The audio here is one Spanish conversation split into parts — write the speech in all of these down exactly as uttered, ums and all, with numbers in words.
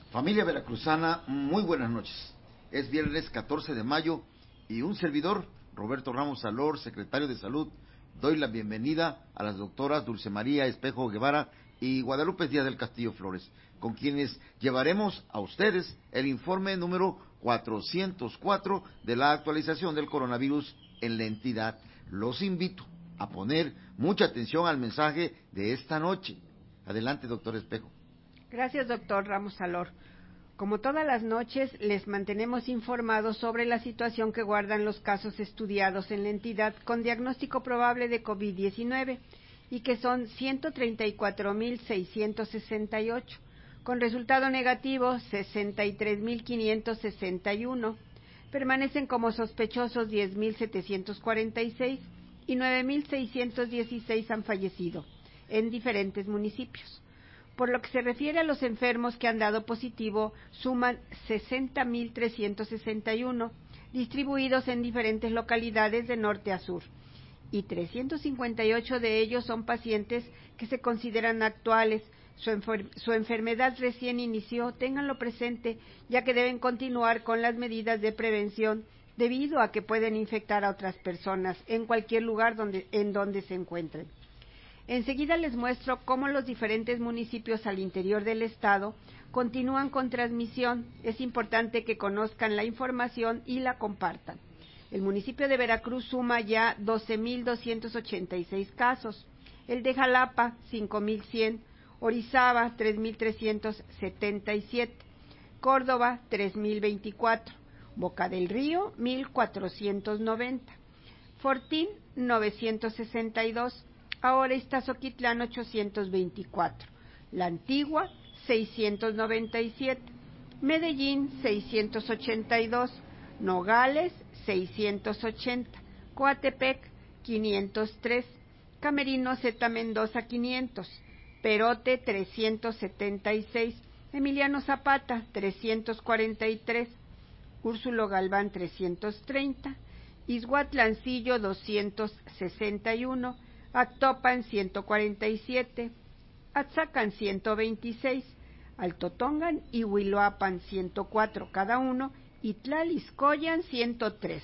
Familia veracruzana, muy buenas noches. Es viernes catorce de mayo y un servidor, Roberto Ramos Salor, secretario de Salud, doy la bienvenida a las doctoras Dulce María Espejo Guevara y Guadalupe Díaz del Castillo Flores, con quienes llevaremos a ustedes el informe número cuatrocientos cuatro de la actualización del coronavirus en la entidad. Los invito a poner mucha atención al mensaje de esta noche. Adelante, doctor Espejo. Gracias, doctor Ramos Salor. Como todas las noches, les mantenemos informados sobre la situación que guardan los casos estudiados en la entidad con diagnóstico probable de COVID diecinueve y que son ciento treinta y cuatro mil seiscientos sesenta y ocho, con resultado negativo sesenta y tres mil quinientos sesenta y uno, permanecen como sospechosos diez mil setecientos cuarenta y seis y nueve mil seiscientos dieciséis han fallecido en diferentes municipios. Por lo que se refiere a los enfermos que han dado positivo, suman sesenta mil trescientos sesenta y uno, distribuidos en diferentes localidades de norte a sur, y trescientos cincuenta y ocho de ellos son pacientes que se consideran actuales. Su, enfer- su enfermedad recién inició, ténganlo presente, ya que deben continuar con las medidas de prevención debido a que pueden infectar a otras personas en cualquier lugar donde, en donde se encuentren. Enseguida les muestro cómo los diferentes municipios al interior del estado continúan con transmisión. Es importante que conozcan la información y la compartan. El municipio de Veracruz suma ya doce mil doscientos ochenta y seis casos, el de Jalapa cinco mil cien, Orizaba tres mil trescientos setenta y siete, Córdoba tres mil veinticuatro, Boca del Río mil cuatrocientos noventa, Fortín novecientos sesenta y dos, ahora Iztazoquitlán ochocientos veinticuatro, La Antigua seiscientos noventa y siete, Medellín seiscientos ochenta y dos, Nogales seiscientos ochenta, Coatepec quinientos tres, Camerino Zeta Mendoza quinientos, Perote trescientos setenta y seis, Emiliano Zapata trescientos cuarenta y tres, Úrsulo Galván trescientos treinta, Izhuatlancillo doscientos sesenta y uno, Actopan ciento cuarenta y siete, Atzacan ciento veintiséis, Altotongan y Huiloapan ciento cuatro cada uno, y Tlaliscoyan ciento tres.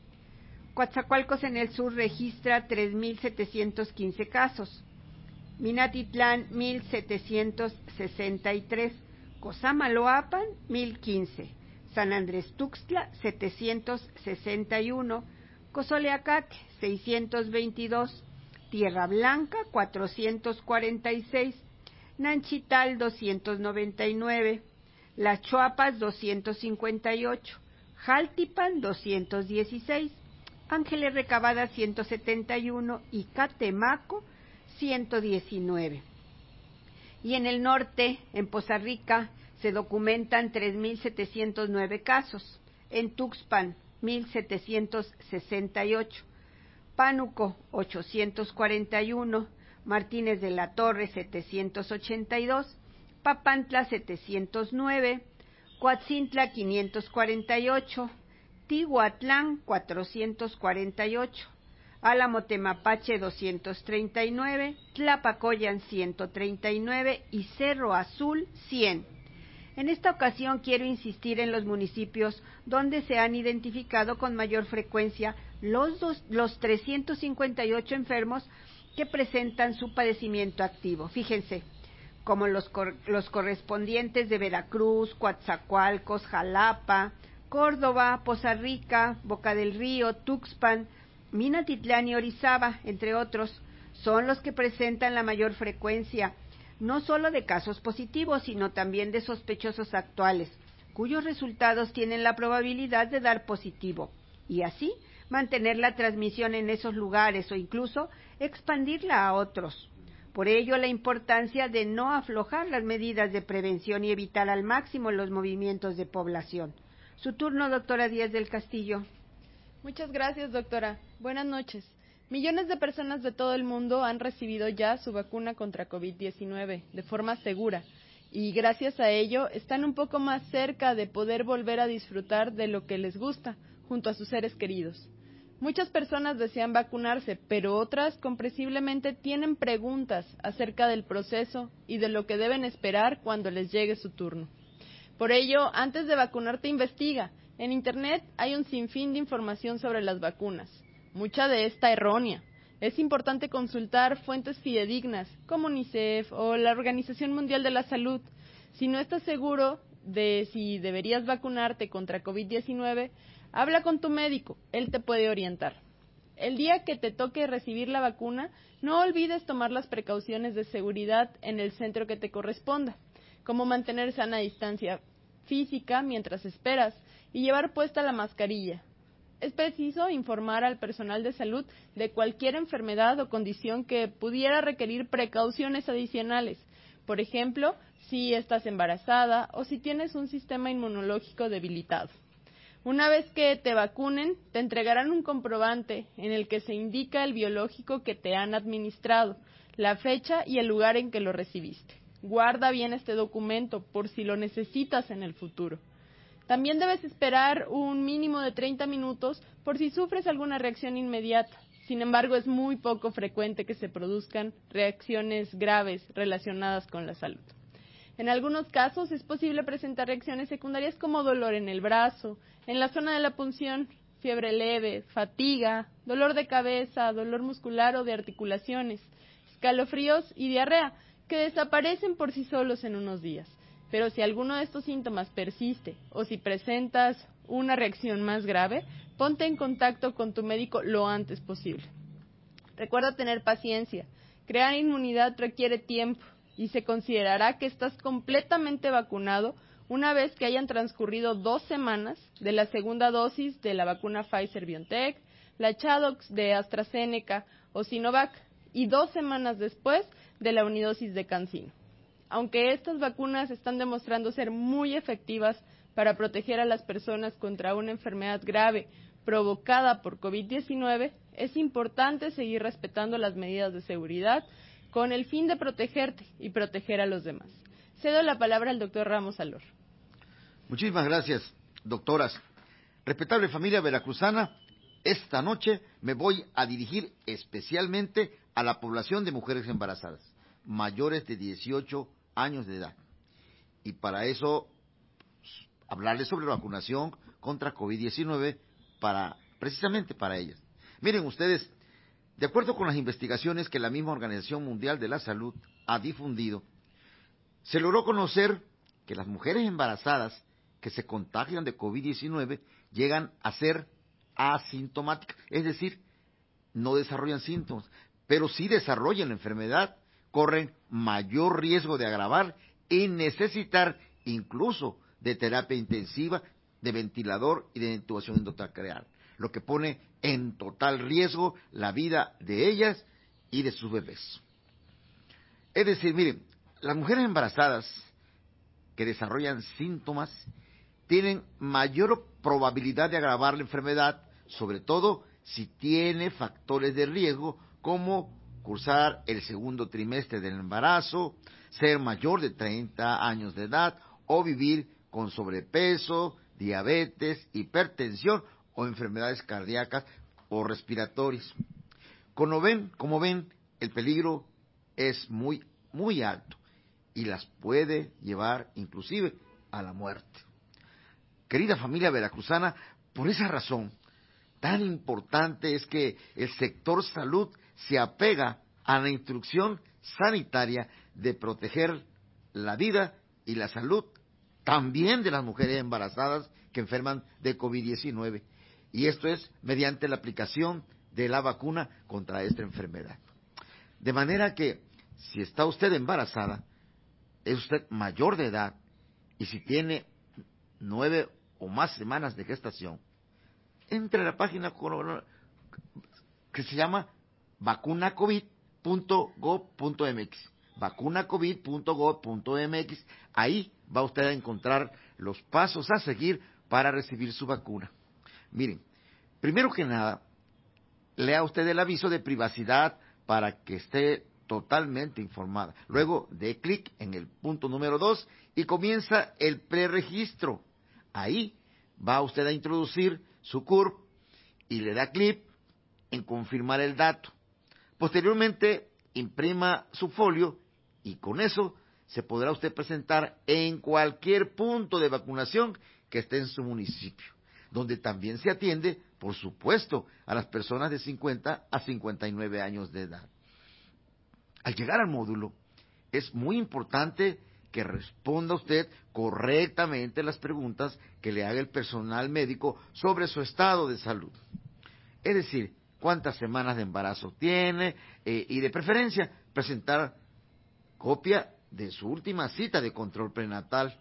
Coatzacoalcos en el sur registra tres mil setecientos quince casos, Minatitlán mil setecientos sesenta y tres, Cosamaloapan mil quince, San Andrés Tuxtla setecientos sesenta y uno, Cozoleacaque seiscientos veintidós, Tierra Blanca cuatrocientos cuarenta y seis, Nanchital doscientos noventa y nueve, Las Chuapas doscientos cincuenta y ocho, Jaltipan doscientos dieciséis, Ángeles Recabada ciento setenta y uno y Catemaco ciento diecinueve. Y en el norte, en Poza Rica, se documentan tres mil setecientos nueve casos, en Tuxpan mil setecientos sesenta y ocho, Pánuco ochocientos cuarenta y uno, Martínez de la Torre setecientos ochenta y dos, Papantla setecientos nueve, Coatzintla quinientos cuarenta y ocho, Tihuatlán cuatrocientos cuarenta y ocho, Álamo Temapache doscientos treinta y nueve, Tlapacoyan ciento treinta y nueve y Cerro Azul cien. En esta ocasión quiero insistir en los municipios donde se han identificado con mayor frecuencia los, dos, los trescientos cincuenta y ocho enfermos que presentan su padecimiento activo. Fíjense, como los, cor, los correspondientes de Veracruz, Coatzacoalcos, Jalapa, Córdoba, Poza Rica, Boca del Río, Tuxpan, Minatitlán y Orizaba, entre otros, son los que presentan la mayor frecuencia, no solo de casos positivos, sino también de sospechosos actuales, cuyos resultados tienen la probabilidad de dar positivo, y así mantener la transmisión en esos lugares o incluso expandirla a otros. Por ello, la importancia de no aflojar las medidas de prevención y evitar al máximo los movimientos de población. Su turno, doctora Díaz del Castillo. Muchas gracias, doctora. Buenas noches. Millones de personas de todo el mundo han recibido ya su vacuna contra COVID diecinueve de forma segura y gracias a ello están un poco más cerca de poder volver a disfrutar de lo que les gusta junto a sus seres queridos. Muchas personas desean vacunarse, pero otras comprensiblemente tienen preguntas acerca del proceso y de lo que deben esperar cuando les llegue su turno. Por ello, antes de vacunarte, investiga. En Internet hay un sinfín de información sobre las vacunas, mucha de esta errónea. Es importante consultar fuentes fidedignas, como UNICEF o la Organización Mundial de la Salud. Si no estás seguro de si deberías vacunarte contra COVID diecinueve, habla con tu médico, él te puede orientar. El día que te toque recibir la vacuna, no olvides tomar las precauciones de seguridad en el centro que te corresponda, como mantener sana distancia física mientras esperas y llevar puesta la mascarilla. Es preciso informar al personal de salud de cualquier enfermedad o condición que pudiera requerir precauciones adicionales. Por ejemplo, si estás embarazada o si tienes un sistema inmunológico debilitado. Una vez que te vacunen, te entregarán un comprobante en el que se indica el biológico que te han administrado, la fecha y el lugar en que lo recibiste. Guarda bien este documento por si lo necesitas en el futuro. También debes esperar un mínimo de treinta minutos por si sufres alguna reacción inmediata. Sin embargo, es muy poco frecuente que se produzcan reacciones graves relacionadas con la salud. En algunos casos es posible presentar reacciones secundarias como dolor en el brazo, en la zona de la punción, fiebre leve, fatiga, dolor de cabeza, dolor muscular o de articulaciones, escalofríos y diarrea, que desaparecen por sí solos en unos días. Pero si alguno de estos síntomas persiste o si presentas una reacción más grave, ponte en contacto con tu médico lo antes posible. Recuerda tener paciencia. Crear inmunidad requiere tiempo y se considerará que estás completamente vacunado una vez que hayan transcurrido dos semanas de la segunda dosis de la vacuna Pfizer-BioNTech, la Chadox de AstraZeneca o Sinovac y dos semanas después de la unidosis de CanSino. Aunque estas vacunas están demostrando ser muy efectivas para proteger a las personas contra una enfermedad grave provocada por COVID diecinueve, es importante seguir respetando las medidas de seguridad con el fin de protegerte y proteger a los demás. Cedo la palabra al doctor Ramos Salor. Muchísimas gracias, doctoras. Respetable familia veracruzana, esta noche me voy a dirigir especialmente a la población de mujeres embarazadas, mayores de dieciocho años de edad. Y para eso, hablarles sobre la vacunación contra COVID diecinueve para, precisamente para ellas. Miren ustedes, de acuerdo con las investigaciones que la misma Organización Mundial de la Salud ha difundido, se logró conocer que las mujeres embarazadas que se contagian de COVID diecinueve llegan a ser asintomáticas, es decir, no desarrollan síntomas, pero sí desarrollan la enfermedad, corren mayor riesgo de agravar y necesitar incluso de terapia intensiva, de ventilador y de intubación endotraqueal, lo que pone en total riesgo la vida de ellas y de sus bebés. Es decir, miren, las mujeres embarazadas que desarrollan síntomas tienen mayor probabilidad de agravar la enfermedad, sobre todo si tiene factores de riesgo como cursar el segundo trimestre del embarazo, ser mayor de treinta años de edad o vivir con sobrepeso, diabetes, hipertensión o enfermedades cardíacas o respiratorias. Como ven, como ven, el peligro es muy, muy alto y las puede llevar inclusive a la muerte. Querida familia veracruzana, por esa razón, tan importante es que el sector salud se apega a la instrucción sanitaria de proteger la vida y la salud también de las mujeres embarazadas que enferman de COVID diecinueve. Y esto es mediante la aplicación de la vacuna contra esta enfermedad. De manera que, si está usted embarazada, es usted mayor de edad, y si tiene nueve o más semanas de gestación, entre a la página que se llama vacuna covid punto gov punto mx, vacuna covid punto gov punto mx. Ahí va usted a encontrar los pasos a seguir para recibir su vacuna. Miren, primero que nada, lea usted el aviso de privacidad para que esté totalmente informada. Luego, dé clic en el punto número dos y comienza el preregistro. Ahí va usted a introducir su C U R P y le da clic en confirmar el dato. Posteriormente, imprima su folio y con eso se podrá usted presentar en cualquier punto de vacunación que esté en su municipio, donde también se atiende, por supuesto, a las personas de cincuenta a cincuenta y nueve años de edad. Al llegar al módulo, es muy importante que responda usted correctamente las preguntas que le haga el personal médico sobre su estado de salud. Es decir, cuántas semanas de embarazo tiene eh, y de preferencia presentar copia de su última cita de control prenatal.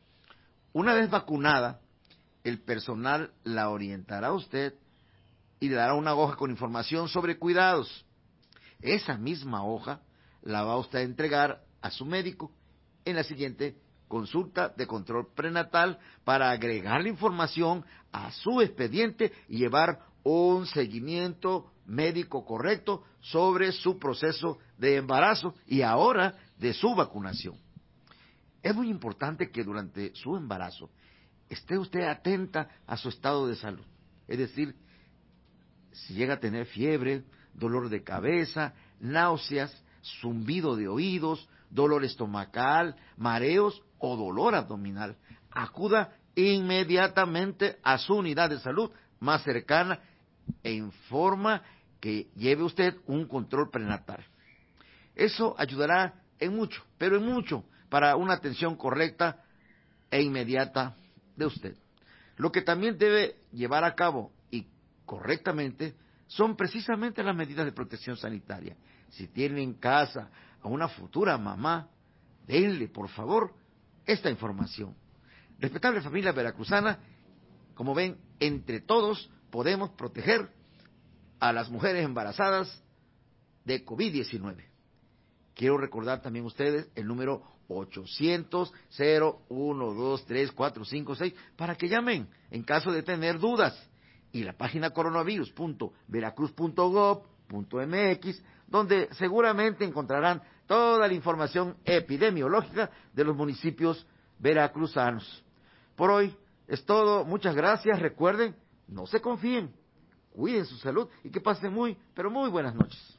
Una vez vacunada, el personal la orientará a usted y le dará una hoja con información sobre cuidados. Esa misma hoja la va usted a entregar a su médico en la siguiente consulta de control prenatal para agregar la información a su expediente y llevar un seguimiento médico correcto sobre su proceso de embarazo y ahora de su vacunación. Es muy importante que durante su embarazo esté usted atenta a su estado de salud. Es decir, si llega a tener fiebre, dolor de cabeza, náuseas, zumbido de oídos, dolor estomacal, mareos o dolor abdominal, acuda inmediatamente a su unidad de salud más cercana e informa que lleve usted un control prenatal. Eso ayudará en mucho, pero en mucho, para una atención correcta e inmediata de usted. Lo que también debe llevar a cabo y correctamente son precisamente las medidas de protección sanitaria. Si tiene en casa a una futura mamá, denle, por favor, esta información. Respetable familia veracruzana, como ven, entre todos podemos proteger a las mujeres embarazadas de COVID diecinueve. Quiero recordar también a ustedes el número ochocientos, cero uno dos tres cuatro cinco seis para que llamen en caso de tener dudas. Y la página coronavirus punto veracruz punto gob punto mx, donde seguramente encontrarán toda la información epidemiológica de los municipios veracruzanos. Por hoy es todo. Muchas gracias. Recuerden, no se confíen. Cuiden su salud y que pasen muy, pero muy buenas noches.